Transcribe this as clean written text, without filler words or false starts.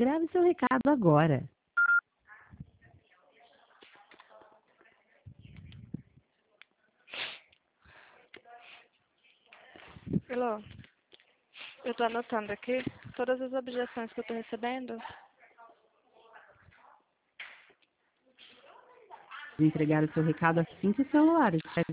Grave seu recado agora. Elô, eu tô anotando aqui todas as objeções que eu tô recebendo. Entregar o seu recado assim que o celular estiver